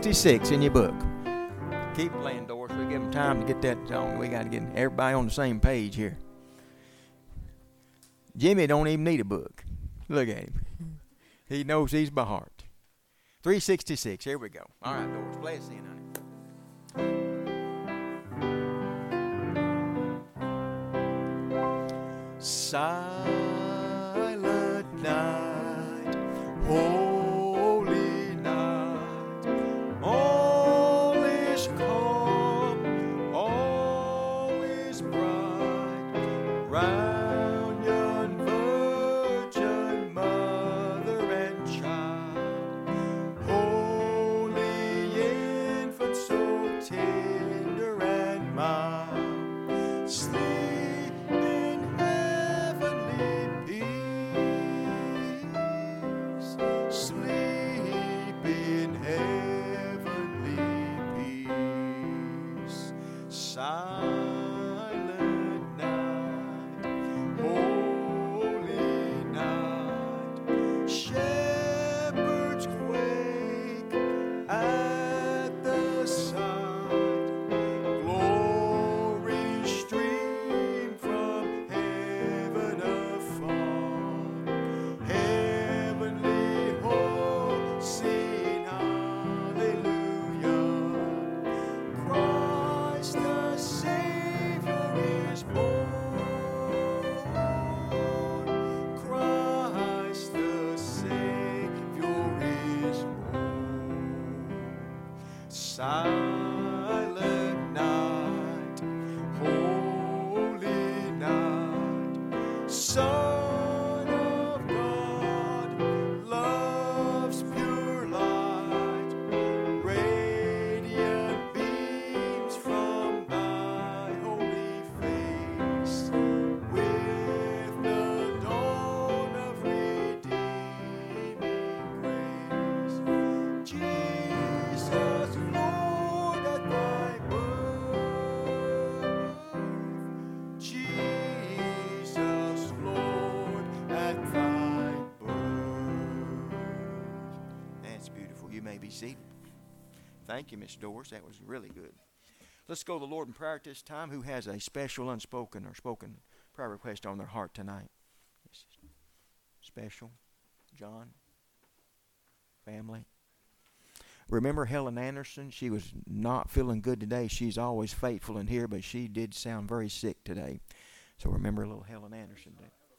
366 in your book. Keep playing, Doris. We give them time to get that song. We got to get everybody on the same page here. Jimmy don't even need a book. Look at him. He knows these by heart. 366. Here we go. All right, Doris. Play us in, honey. Silent night, holy night, all is calm, all is bright, round yon virgin mother and child, holy infant so tender and mild, sleep in heavenly peace, sleep in heavenly peace. Silent night, holy night, shepherds quake at the sight, glory stream from heaven afar, heavenly hosts sing hallelujah, Christ the Savior is born, Christ the Savior is born. Silent night, holy night, Son of God, love's pure light, radiant beams from thy holy face, with the dawn of redeeming grace. Jesus, Lord, at thy birth, Jesus, Lord, at thy birth. That's beautiful. You may be seated. Thank you, Miss Doris. That was really good. Let's go to the Lord in prayer at this time. Who has a special unspoken or spoken prayer request on their heart tonight? Special? John? Family? Remember Helen Anderson? She was not feeling good today. She's always faithful in here, but she did sound very sick today. So remember little Helen Anderson.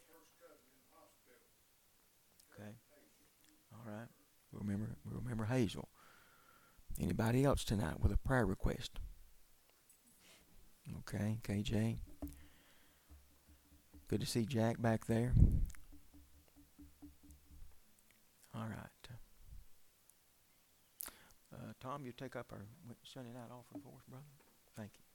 Okay. All right. Remember Hazel. Anybody else tonight with a prayer request? Okay, KJ. Good to see Jack back there. All right. Tom, you take up our Sunday night offering for us, brother? Thank you.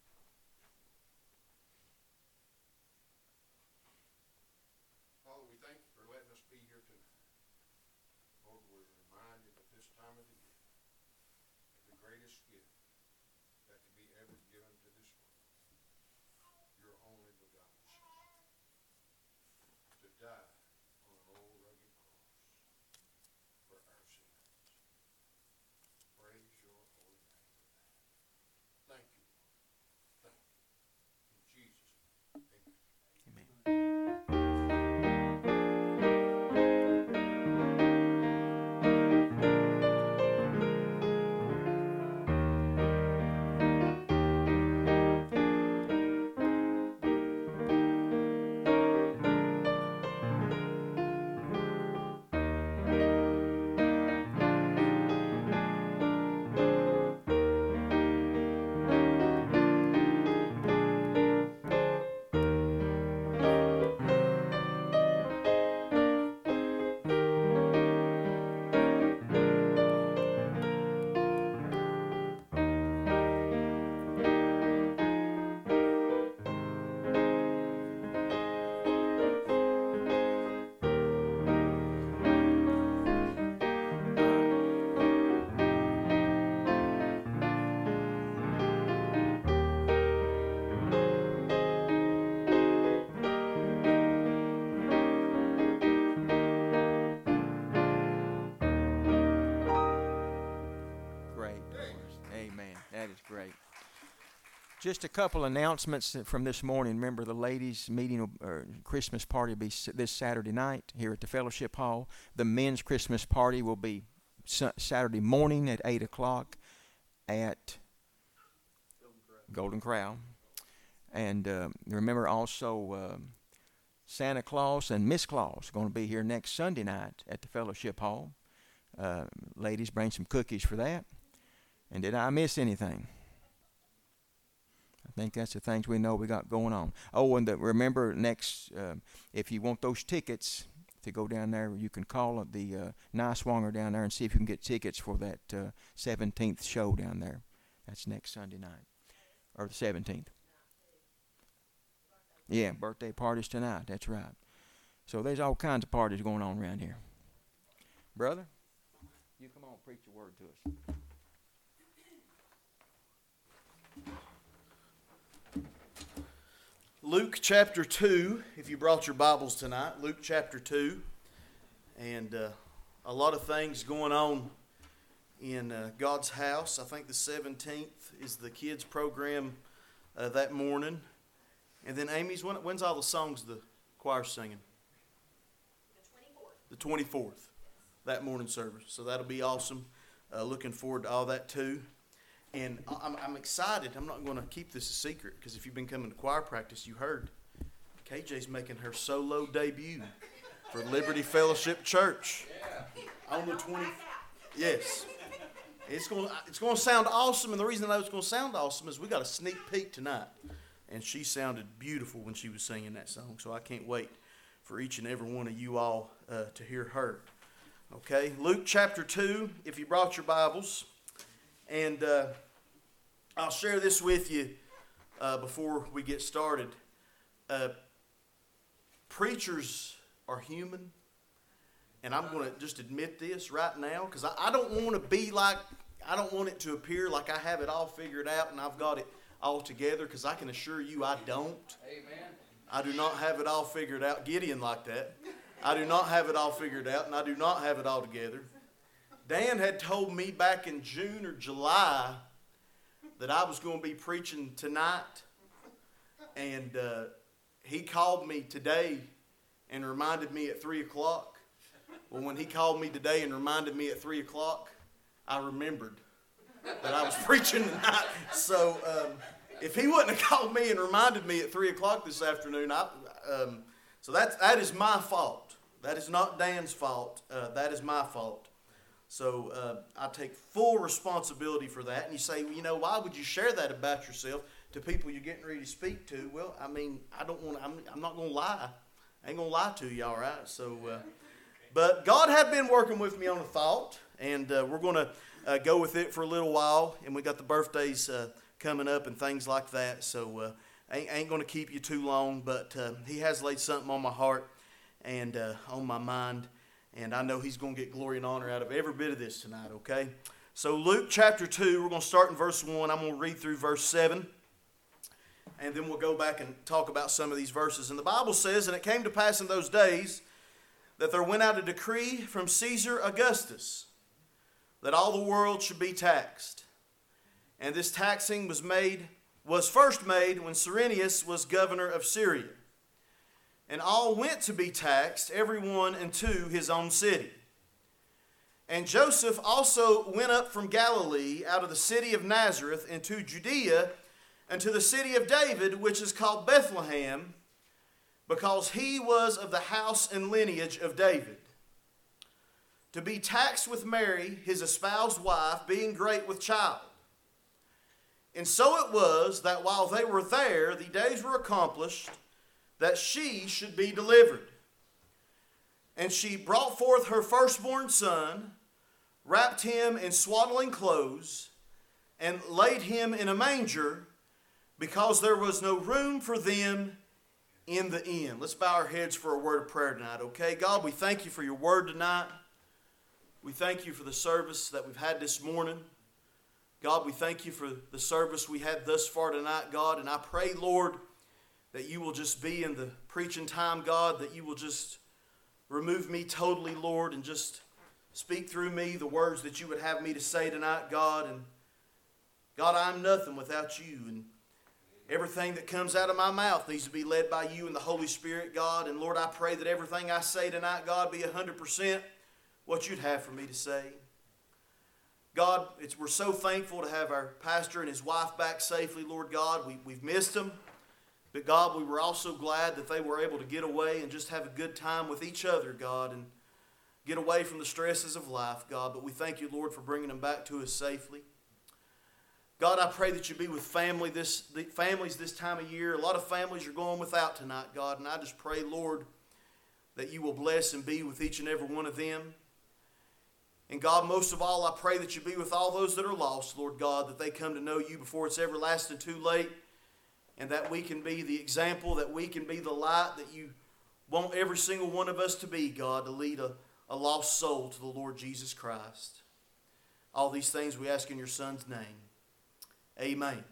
Father, we thank you for letting us be here tonight. Lord, we're reminded at this time of the year of the greatest gift that could be ever given to this world, your only begotten Son, to die on an old rugged cross for our sins. Praise your holy name for that. Thank you, Lord. Amen. That is great. Just a couple announcements from this morning. Remember, the ladies' meeting or Christmas party will be this Saturday night here at the Fellowship Hall. The men's Christmas party will be Saturday morning at 8 o'clock at Golden Corral. And remember also Santa Claus and Miss Claus are going to be here next Sunday night at the Fellowship Hall. Ladies, bring some cookies for that. And did I miss anything? I think that's the things we know we got going on. Oh, and remember next, if you want those tickets to go down there, you can call the Niswonger down there and see if you can get tickets for that 17th show down there. That's next Sunday night, or the 17th. Yeah, birthday parties tonight. That's right. So there's all kinds of parties going on around here. Brother, you come on, preach the word to us. Luke chapter 2, if you brought your Bibles tonight, Luke chapter 2. And a lot of things going on in God's house. I think the 17th is the kids' program that morning. And then Amy's, when's all the songs the choir's singing? The 24th, that morning service. So that'll be awesome. Looking forward to all that too. And I'm excited. I'm not going to keep this a secret because if you've been coming to choir practice, you heard KJ's making her solo debut for Liberty Fellowship Church on the 20th. Yes, it's going to sound awesome. And the reason I know it's going to sound awesome is we got a sneak peek tonight, and she sounded beautiful when she was singing that song. So I can't wait for each and every one of you all to hear her. Okay, Luke chapter 2. If you brought your Bibles. And I'll share this with you before we get started. Preachers are human. And I'm going to just admit this right now. Because I don't want to be like, I don't want it to appear like I have it all figured out and I've got it all together. Because I can assure you I don't. Amen. I do not have it all figured out. Gideon like that. I do not have it all figured out and I do not have it all together. Dan had told me back in June or July that I was going to be preaching tonight. And he called me today and reminded me at 3 o'clock. Well, when he called me today and reminded me at 3 o'clock, I remembered that I was preaching tonight. So if he wouldn't have called me and reminded me at 3 o'clock this afternoon, so that is my fault. That is not Dan's fault. That is my fault. So I take full responsibility for that. And you say, well, you know, why would you share that about yourself to people you're getting ready to speak to? Well, I mean, I don't want. I'm not going to lie. I ain't going to lie to you, all right? So, but God had been working with me on a thought, and we're going to go with it for a little while. And we got the birthdays coming up and things like that. So I ain't going to keep you too long. But He has laid something on my heart and on my mind. And I know He's going to get glory and honor out of every bit of this tonight, okay? So Luke chapter 2, we're going to start in verse 1. I'm going to read through verse 7. And then we'll go back and talk about some of these verses. And the Bible says, and it came to pass in those days that there went out a decree from Caesar Augustus that all the world should be taxed. And this taxing was first made when Cyrenius was governor of Syria. And all went to be taxed, every one into his own city. And Joseph also went up from Galilee out of the city of Nazareth into Judea, unto the city of David, which is called Bethlehem, because he was of the house and lineage of David, to be taxed with Mary, his espoused wife, being great with child. And so it was that while they were there, the days were accomplished, that she should be delivered. And she brought forth her firstborn son, wrapped him in swaddling clothes, and laid him in a manger, because there was no room for them in the inn. Let's bow our heads for a word of prayer tonight, okay? God, we thank you for your word tonight. We thank you for the service that we've had this morning. God, we thank you for the service we had thus far tonight, God. And I pray, Lord, that you will just be in the preaching time, God, that you will just remove me totally, Lord, and just speak through me the words that you would have me to say tonight, God. And God, I'm nothing without you, and everything that comes out of my mouth needs to be led by you and the Holy Spirit, God. And Lord, I pray that everything I say tonight, God, be 100% what you'd have for me to say. God, we're so thankful to have our pastor and his wife back safely, Lord God. We've missed them. But God, we were also glad that they were able to get away and just have a good time with each other, God, and get away from the stresses of life, God. But we thank you, Lord, for bringing them back to us safely. God, I pray that you be with families this time of year. A lot of families are going without tonight, God, and I just pray, Lord, that you will bless and be with each and every one of them. And God, most of all, I pray that you be with all those that are lost, Lord God, that they come to know you before it's everlasting too late, and that we can be the example, that we can be the light that you want every single one of us to be, God, to lead a lost soul to the Lord Jesus Christ. All these things we ask in your Son's name. Amen.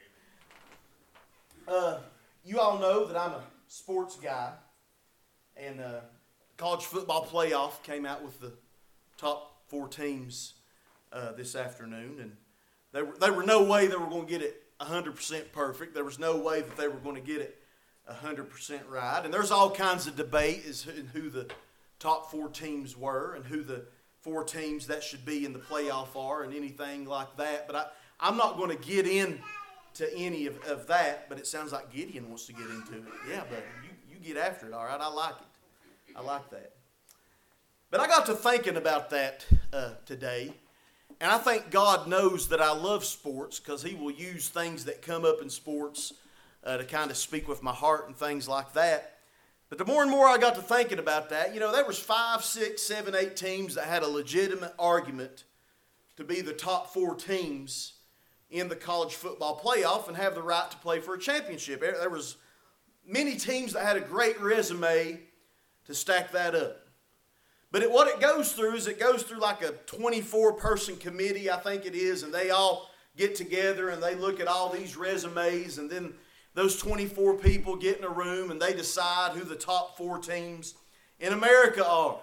You all know that I'm a sports guy, and college football playoff came out with the top 4 teams this afternoon, and there were no way they were going to get it 100% perfect. There was no way that they were going to get it 100% right, and there's all kinds of debate as to who the top 4 teams were and who the 4 teams that should be in the playoff are and anything like that. But I'm not going to get into any of that, but it sounds like Gideon wants to get into it. Yeah, but you get after it, all right? I like it. I like that. But I got to thinking about that today, and I think God knows that I love sports because he will use things that come up in sports to kind of speak with my heart and things like that. But the more and more I got to thinking about that, there was 5, 6, 7, 8 teams that had a legitimate argument to be the top 4 teams in the college football playoff and have the right to play for a championship. There was many teams that had a great resume to stack that up. But what it goes through is it goes through like a 24-person committee, I think it is, and they all get together and they look at all these resumes, and then those 24 people get in a room and they decide who the top 4 teams in America are.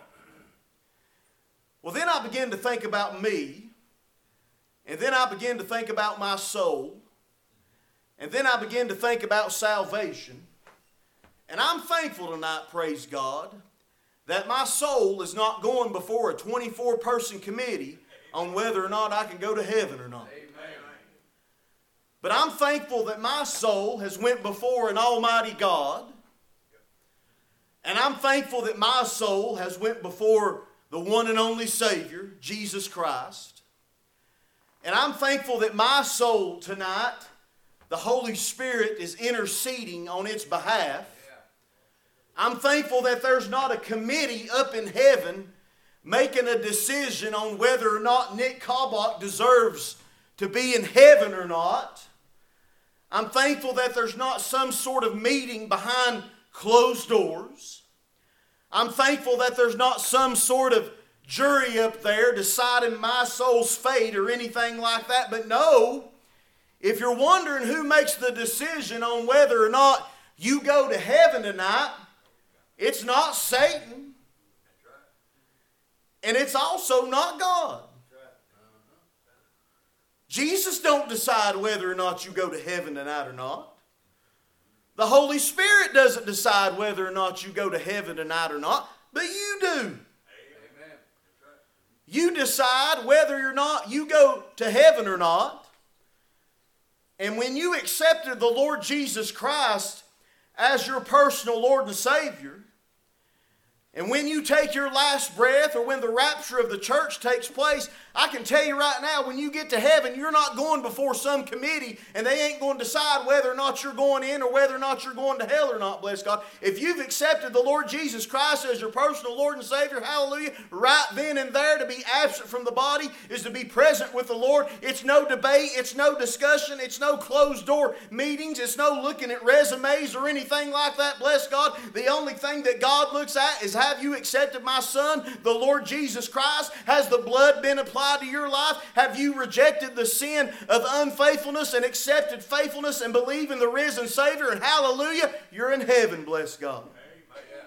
Well, then I begin to think about me, and then I begin to think about my soul, and then I begin to think about salvation. And I'm thankful tonight, praise God, that my soul is not going before a 24-person committee on whether or not I can go to heaven or not. Amen. But I'm thankful that my soul has went before an almighty God. And I'm thankful that my soul has went before the one and only Savior, Jesus Christ. And I'm thankful that my soul tonight, the Holy Spirit is interceding on its behalf. I'm thankful that there's not a committee up in heaven making a decision on whether or not Nick Cobach deserves to be in heaven or not. I'm thankful that there's not some sort of meeting behind closed doors. I'm thankful that there's not some sort of jury up there deciding my soul's fate or anything like that. But no, if you're wondering who makes the decision on whether or not you go to heaven tonight, it's not Satan. And it's also not God. Jesus don't decide whether or not you go to heaven tonight or not. The Holy Spirit doesn't decide whether or not you go to heaven tonight or not, but you do. Amen. You decide whether or not you go to heaven or not. And when you accepted the Lord Jesus Christ as your personal Lord and Savior, and when you take your last breath or when the rapture of the church takes place, I can tell you right now, when you get to heaven, you're not going before some committee and they ain't going to decide whether or not you're going in or whether or not you're going to hell or not, bless God. If you've accepted the Lord Jesus Christ as your personal Lord and Savior, hallelujah, right then and there, to be absent from the body is to be present with the Lord. It's no debate, it's no discussion, it's no closed door meetings, it's no looking at resumes or anything like that, bless God. The only thing that God looks at is, have you accepted my Son, the Lord Jesus Christ? Has the blood been applied to your life? Have you rejected the sin of unfaithfulness and accepted faithfulness and believe in the risen Savior? And hallelujah, you're in heaven, bless God.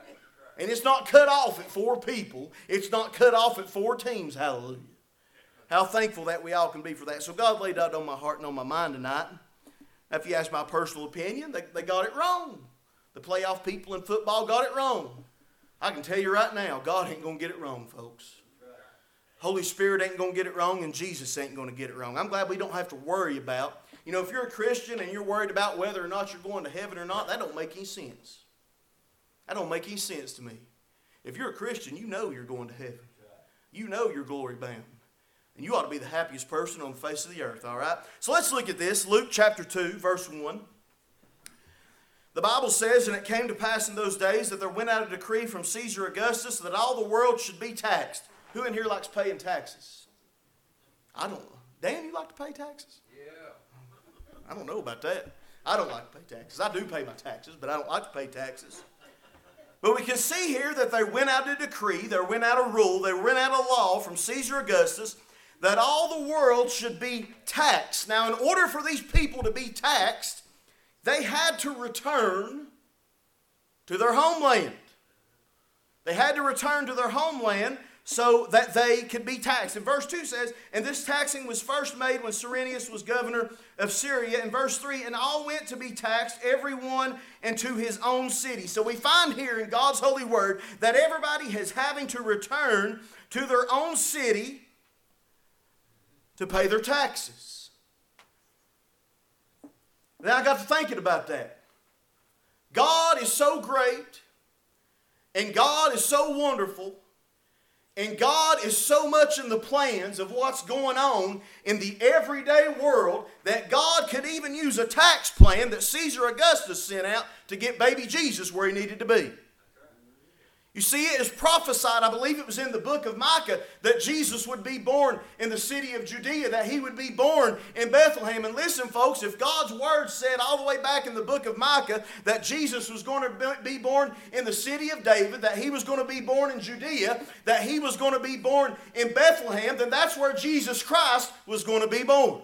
And it's not cut off at 4 people. It's not cut off at 4 teams, hallelujah. How thankful that we all can be for that. So God laid that on my heart and on my mind tonight. Now, if you ask my personal opinion, they got it wrong. The playoff people in football got it wrong. I can tell you right now, God ain't going to get it wrong, folks. Holy Spirit ain't going to get it wrong, and Jesus ain't going to get it wrong. I'm glad we don't have to worry about, if you're a Christian and you're worried about whether or not you're going to heaven or not, that don't make any sense. That don't make any sense to me. If you're a Christian, you know you're going to heaven. You know you're glory bound. And you ought to be the happiest person on the face of the earth, all right? So let's look at this. Luke chapter 2, verse 1. The Bible says, "And it came to pass in those days that there went out a decree from Caesar Augustus that all the world should be taxed." Who in here likes paying taxes? I don't. Dan, you like to pay taxes? Yeah. I don't know about that. I don't like to pay taxes. I do pay my taxes, but I don't like to pay taxes. But we can see here that there went out a decree, there went out a rule, there went out a law from Caesar Augustus that all the world should be taxed. Now, in order for these people to be taxed, they had to return to their homeland. They had to return to their homeland so that they could be taxed. And verse 2 says, "And this taxing was first made when Cyrenius was governor of Syria." And verse 3, "And all went to be taxed, every one into his own city." So we find here in God's holy word that everybody is having to return to their own city to pay their taxes. Then I got to thinking about that. God is so great, and God is so wonderful, and God is so much in the plans of what's going on in the everyday world that God could even use a tax plan that Caesar Augustus sent out to get baby Jesus where he needed to be. You see, it is prophesied, I believe it was in the book of Micah, that Jesus would be born in the city of Judea, that he would be born in Bethlehem. And listen, folks, if God's word said all the way back in the book of Micah that Jesus was going to be born in the city of David, that he was going to be born in Judea, that he was going to be born in Bethlehem, then that's where Jesus Christ was going to be born.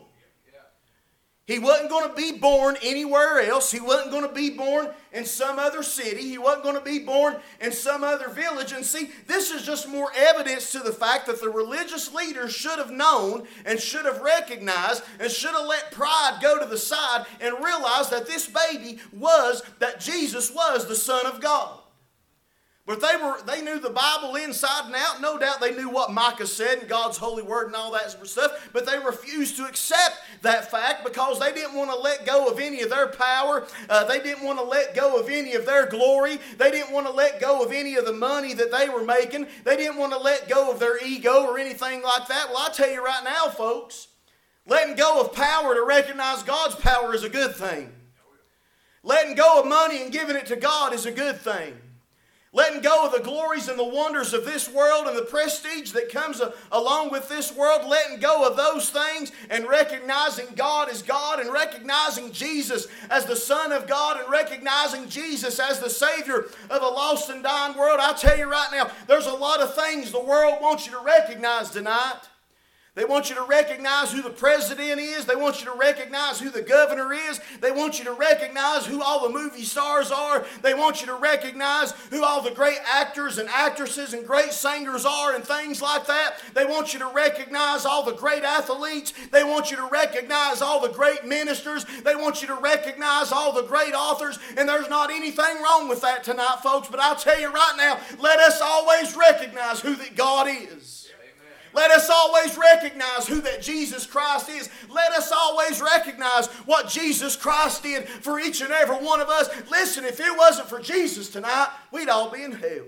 He wasn't going to be born anywhere else. He wasn't going to be born in some other city. He wasn't going to be born in some other village. And see, this is just more evidence to the fact that the religious leaders should have known and should have recognized and should have let pride go to the side and realized that this baby that Jesus was the Son of God. But they knew the Bible inside and out. No doubt they knew what Micah said and God's holy word and all that stuff. But they refused to accept that fact because they didn't want to let go of any of their power. They didn't want to let go of any of their glory. They didn't want to let go of any of the money that they were making. They didn't want to let go of their ego or anything like that. Well, I tell you right now, folks, letting go of power to recognize God's power is a good thing. Letting go of money and giving it to God is a good thing. Letting go of the glories and the wonders of this world and the prestige that comes along with this world, letting go of those things and recognizing God as God and recognizing Jesus as the Son of God and recognizing Jesus as the Savior of a lost and dying world. I'll tell you right now, there's a lot of things the world wants you to recognize tonight. They want you to recognize who the president is. They want you to recognize who the governor is. They want you to recognize who all the movie stars are. They want you to recognize who all the great actors and actresses and great singers are and things like that. They want you to recognize all the great athletes. They want you to recognize all the great ministers. They want you to recognize all the great authors. And there's not anything wrong with that tonight, folks. But I'll tell you right now, let us always recognize who that God is. Let us always recognize who that Jesus Christ is. Let us always recognize what Jesus Christ did for each and every one of us. Listen, if it wasn't for Jesus tonight, we'd all be in hell.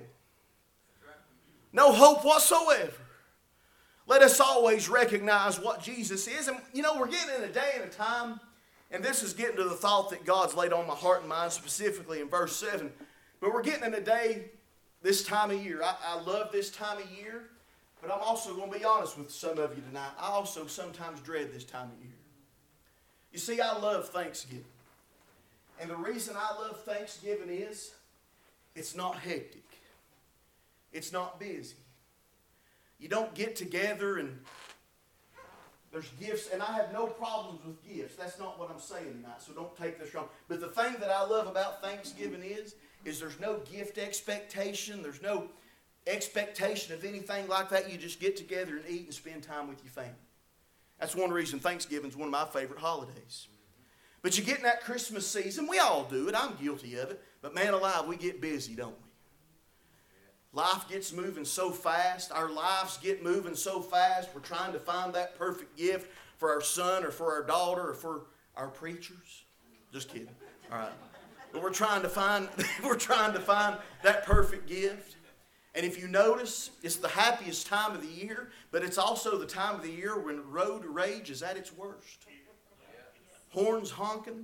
No hope whatsoever. Let us always recognize what Jesus is. And we're getting in a day and a time, and this is getting to the thought that God's laid on my heart and mind specifically in verse 7. But we're getting in a day, this time of year. I love this time of year. But I'm also going to be honest with some of you tonight. I also sometimes dread this time of year. You see, I love Thanksgiving. And the reason I love Thanksgiving is it's not hectic. It's not busy. You don't get together and there's gifts. And I have no problems with gifts. That's not what I'm saying tonight, so don't take this wrong. But the thing that I love about Thanksgiving is there's no gift expectation. There's no expectation of anything like that. You just get together and eat and spend time with your family. That's one reason Thanksgiving's one of my favorite holidays. But you get in that Christmas season, we all do it, I'm guilty of it, but man alive, we get busy, don't we? Life gets moving so fast, our lives get moving so fast, we're trying to find that perfect gift for our son or for our daughter or for our preachers. Just kidding, all right. But we're trying to find that perfect gift. And if you notice, it's the happiest time of the year, but it's also the time of the year when road rage is at its worst. Horns honking,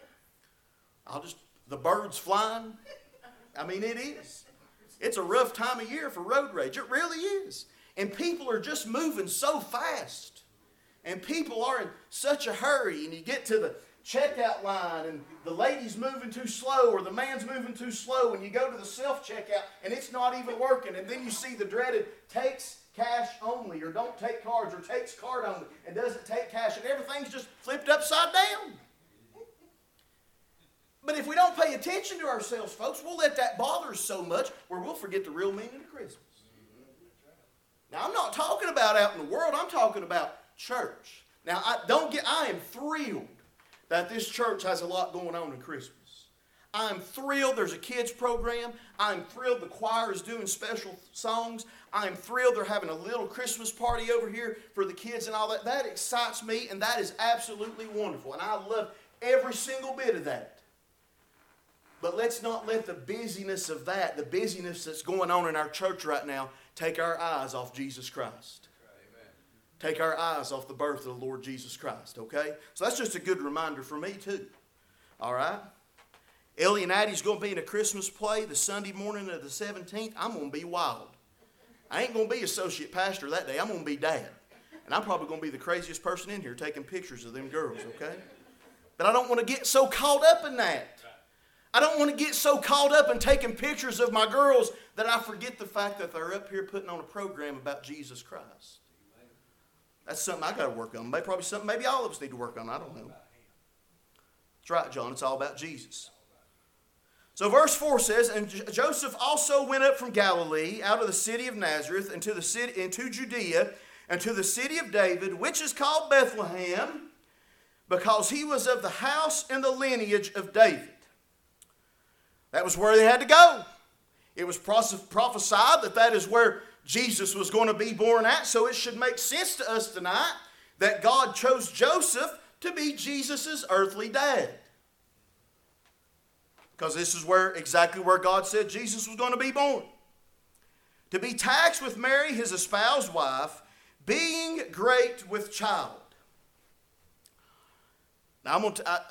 the birds flying. I mean, it is. It's a rough time of year for road rage. It really is. And people are just moving so fast. And people are in such a hurry. And you get to the checkout line and the lady's moving too slow or the man's moving too slow. And you go to the self-checkout and it's not even working. And then you see the dreaded takes cash only or don't take cards or takes card only and doesn't take cash. And everything's just flipped upside down. But if we don't pay attention to ourselves, folks, we'll let that bother us so much where we'll forget the real meaning of Christmas. Now, I'm not talking about out in the world. I'm talking about church. Now, I am thrilled that this church has a lot going on in Christmas. I'm thrilled there's a kids program. I'm thrilled the choir is doing special songs. I'm thrilled they're having a little Christmas party over here for the kids and all that. That excites me, and that is absolutely wonderful. And I love every single bit of that. But let's not let the busyness of that, the busyness that's going on in our church right now, take our eyes off Jesus Christ. Amen. Take our eyes off the birth of the Lord Jesus Christ, okay? So that's just a good reminder for me too. All right? Ellie and Addie's going to be in a Christmas play the Sunday morning of the 17th. I'm going to be wild. I ain't going to be associate pastor that day. I'm going to be dad. And I'm probably going to be the craziest person in here taking pictures of them girls, okay? But I don't want to get so caught up in that. I don't want to get so caught up in taking pictures of my girls that I forget the fact that they're up here putting on a program about Jesus Christ. That's something I got to work on. Probably something maybe all of us need to work on. I don't know. That's right, John. It's all about Jesus. So verse 4 says, "And Joseph also went up from Galilee out of the city of Nazareth into Judea and to the city of David, which is called Bethlehem, because he was of the house and the lineage of David." That was where they had to go. It was prophesied that is where Jesus was going to be born at. So it should make sense to us tonight that God chose Joseph to be Jesus' earthly dad. Because this is exactly where God said Jesus was going to be born. To be taxed with Mary, his espoused wife, being great with child. Now I'm going to...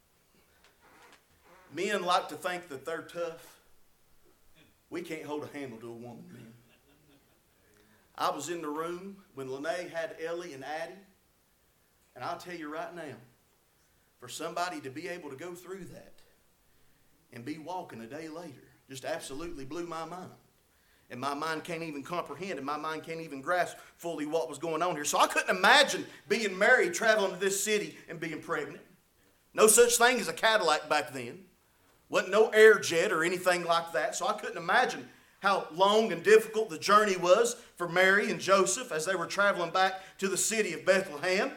Men like to think that they're tough. We can't hold a handle to a woman, man. I was in the room when Lene had Ellie and Addie. And I'll tell you right now, for somebody to be able to go through that and be walking a day later just absolutely blew my mind. And my mind can't even comprehend and my mind can't even grasp fully what was going on here. So I couldn't imagine being married, traveling to this city, and being pregnant. No such thing as a Cadillac back then. Wasn't no air jet or anything like that. So I couldn't imagine how long and difficult the journey was for Mary and Joseph as they were traveling back to the city of Bethlehem.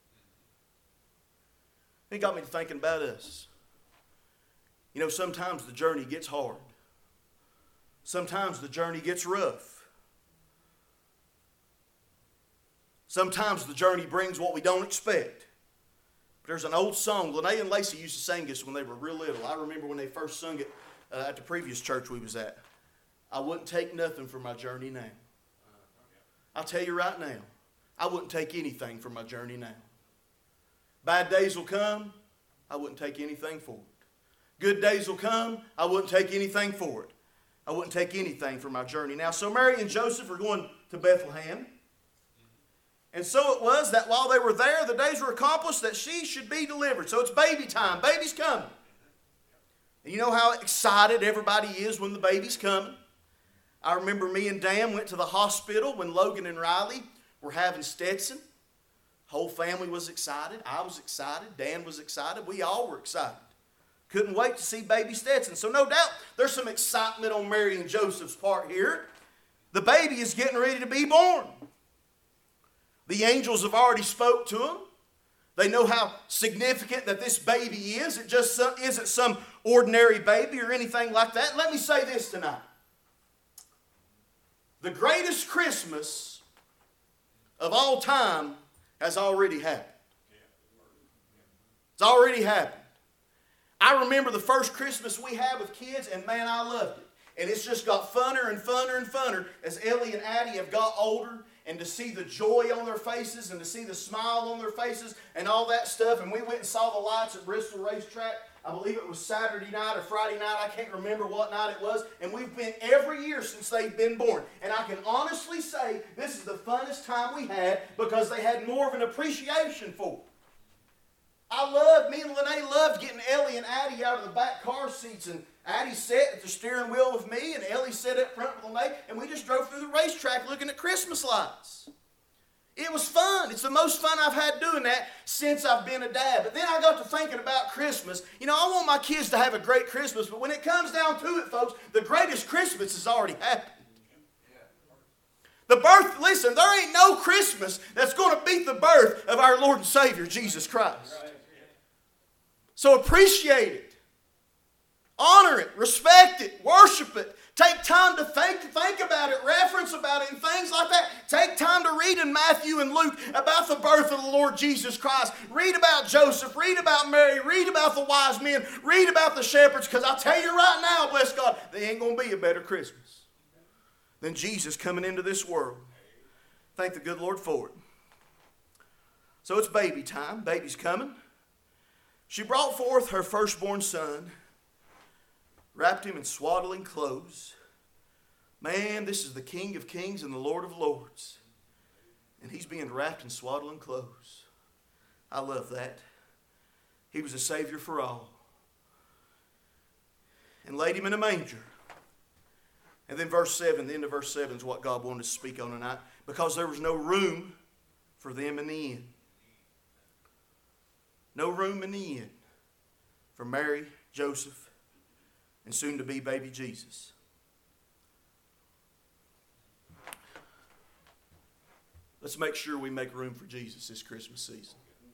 It got me to thinking about us. You know, sometimes the journey gets hard. Sometimes the journey gets rough. Sometimes the journey brings what we don't expect. There's an old song. Lene and Lacey used to sing this when they were real little. I remember when they first sung it at the previous church we was at. I wouldn't take nothing for my journey now. I'll tell you right now, I wouldn't take anything for my journey now. Bad days will come, I wouldn't take anything for it. Good days will come, I wouldn't take anything for it. I wouldn't take anything for my journey now. So Mary and Joseph are going to Bethlehem. And so it was that while they were there, the days were accomplished that she should be delivered. So it's baby time. Baby's coming. And you know how excited everybody is when the baby's coming. I remember me and Dan went to the hospital when Logan and Riley were having Stetson. Whole family was excited. I was excited. Dan was excited. We all were excited. Couldn't wait to see baby Stetson. So no doubt there's some excitement on Mary and Joseph's part here. The baby is getting ready to be born. The angels have already spoke to them. They know how significant that this baby is. It just isn't some ordinary baby or anything like that. Let me say this tonight. The greatest Christmas of all time has already happened. It's already happened. I remember the first Christmas we had with kids, and man, I loved it. And it's just got funner and funner and funner as Ellie and Addie have got older, and to see the joy on their faces and to see the smile on their faces and all that stuff. And we went and saw the lights at Bristol Racetrack. I believe it was Saturday night or Friday night. I can't remember what night it was. And we've been every year since they've been born. And I can honestly say this is the funnest time we had because they had more of an appreciation for it. Me and Lene loved getting Ellie and Addie out of the back car seats, and Addie sat at the steering wheel with me, and Ellie sat up front with Lene, and we just drove through the racetrack looking at Christmas lights. It was fun. It's the most fun I've had doing that since I've been a dad. But then I got to thinking about Christmas. You know, I want my kids to have a great Christmas, but when it comes down to it, folks, the greatest Christmas has already happened. Listen, there ain't no Christmas that's going to beat the birth of our Lord and Savior, Jesus Christ. So appreciate it. Honor it. Respect it. Worship it. Take time to think about it, reference about it, and things like that. Take time to read in Matthew and Luke about the birth of the Lord Jesus Christ. Read about Joseph. Read about Mary. Read about the wise men. Read about the shepherds. Because I'll tell you right now, bless God, there ain't going to be a better Christmas than Jesus coming into this world. Thank the good Lord for it. So it's baby time. Baby's coming. She brought forth her firstborn son, wrapped him in swaddling clothes. Man, this is the King of Kings and the Lord of Lords. And he's being wrapped in swaddling clothes. I love that. He was a Savior for all. And laid him in a manger. And then verse 7, the end of verse 7 is what God wanted to speak on tonight. Because there was no room for them in the inn. No room in the inn for Mary, Joseph, and soon to be baby Jesus. Let's make sure we make room for Jesus this Christmas season.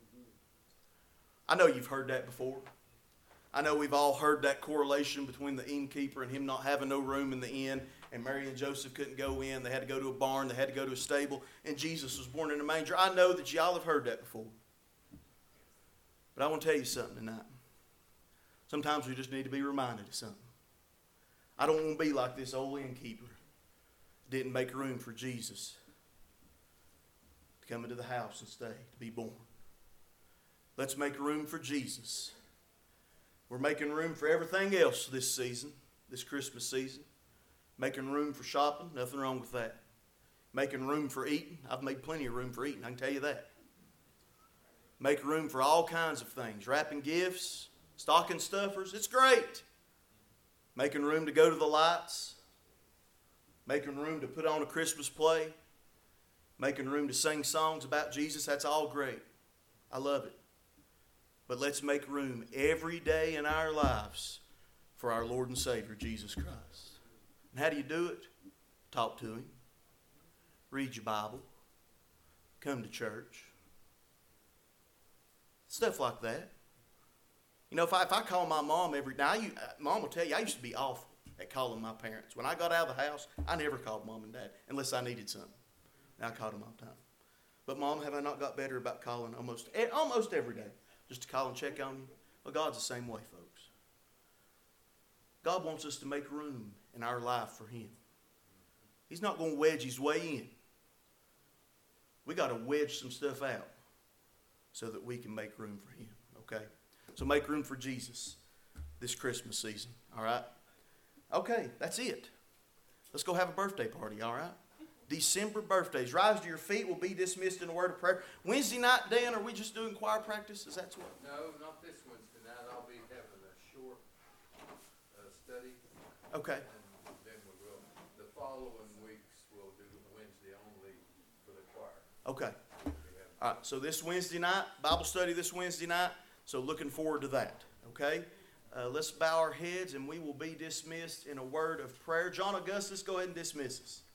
I know you've heard that before. I know we've all heard that correlation between the innkeeper and him not having no room in the inn, and Mary and Joseph couldn't go in. They had to go to a barn. They had to go to a stable, and Jesus was born in a manger. I know that y'all have heard that before. But I want to tell you something tonight. Sometimes we just need to be reminded of something. I don't want to be like this old innkeeper. Didn't make room for Jesus to come into the house and stay, to be born. Let's make room for Jesus. We're making room for everything else this season, this Christmas season. Making room for shopping, nothing wrong with that. Making room for eating, I've made plenty of room for eating, I can tell you that. Make room for all kinds of things. Wrapping gifts, stocking stuffers. It's great. Making room to go to the lights. Making room to put on a Christmas play. Making room to sing songs about Jesus. That's all great. I love it. But let's make room every day in our lives for our Lord and Savior, Jesus Christ. And how do you do it? Talk to Him. Read your Bible. Come to church. Stuff like that. You know, if I call my mom every day, Mom will tell you, I used to be awful at calling my parents. When I got out of the house, I never called Mom and Dad unless I needed something. And I called them all the time. But Mom, have I not got better about calling almost every day? Just to call and check on you? Well, God's the same way, folks. God wants us to make room in our life for Him. He's not going to wedge His way in. We got to wedge some stuff out so that we can make room for Him, okay? So make room for Jesus this Christmas season, all right? Okay, that's it. Let's go have a birthday party, all right? December birthdays. Rise to your feet. We'll be dismissed in a word of prayer. Wednesday night, Dan, are we just doing choir practice? Is that what? No, not this Wednesday night. I'll be having a short study. Okay. And then we will. The following weeks we'll do Wednesday only for the choir. Okay. All right, so this Wednesday night, Bible study this Wednesday night, so looking forward to that, okay? Let's bow our heads and we will be dismissed in a word of prayer. John Augustus, go ahead and dismiss us.